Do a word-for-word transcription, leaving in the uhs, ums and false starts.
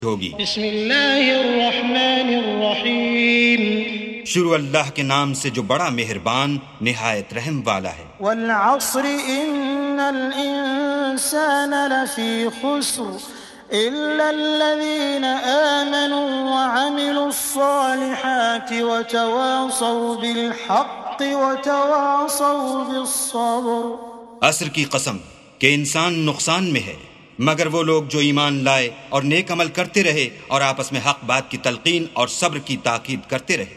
होगी। बिस्मिल्लाहिर्रहमानिर्रहीम। शुरू अल्लाह के नाम से जो बड़ा मेहरबान निहायत रहम वाला है। वल अस्र इन्नल इंसान लफी खुस्र इल्लल्लज़ीना आमनू व अमिलुस्सालिहाति व तवासौ बिल हक़्क़ि व तवासौ बिस्सब्र। असर की कसम कि इंसान नुकसान में है मगर वो लोग जो ईमान लाए और नेक अमल करते रहे और आपस में हक बात की तलकीन और सब्र की ताकीद करते रहे।